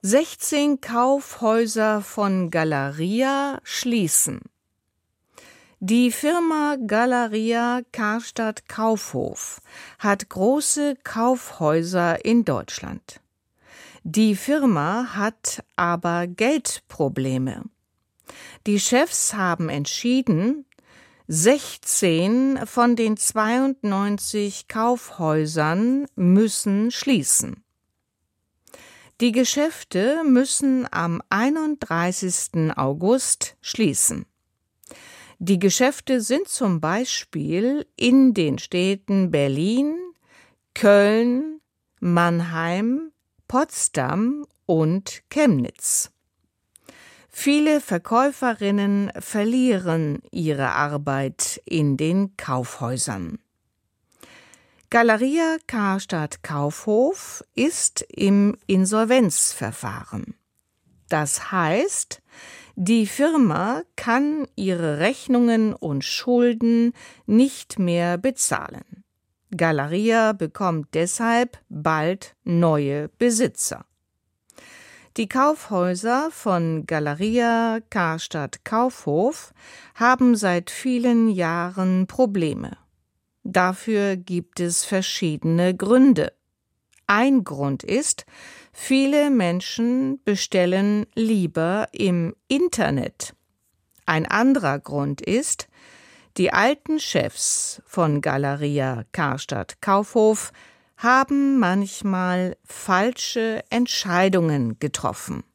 16 Kaufhäuser von Galeria schließen. Die Firma Galeria Karstadt Kaufhof hat große Kaufhäuser in Deutschland. Die Firma hat aber Geldprobleme. Die Chefs haben entschieden, 16 von den 92 Kaufhäusern müssen schließen. Die Geschäfte müssen am 31. August schließen. Die Geschäfte sind zum Beispiel in den Städten Berlin, Köln, Mannheim, Potsdam und Chemnitz. Viele Verkäuferinnen verlieren ihre Arbeit in den Kaufhäusern. Galeria Karstadt Kaufhof ist im Insolvenzverfahren. Das heißt, die Firma kann ihre Rechnungen und Schulden nicht mehr bezahlen. Galeria bekommt deshalb bald neue Besitzer. Die Kaufhäuser von Galeria Karstadt Kaufhof haben seit vielen Jahren Probleme. Dafür gibt es verschiedene Gründe. Ein Grund ist, viele Menschen bestellen lieber im Internet. Ein anderer Grund ist, die alten Chefs von Galeria Karstadt Kaufhof haben manchmal falsche Entscheidungen getroffen.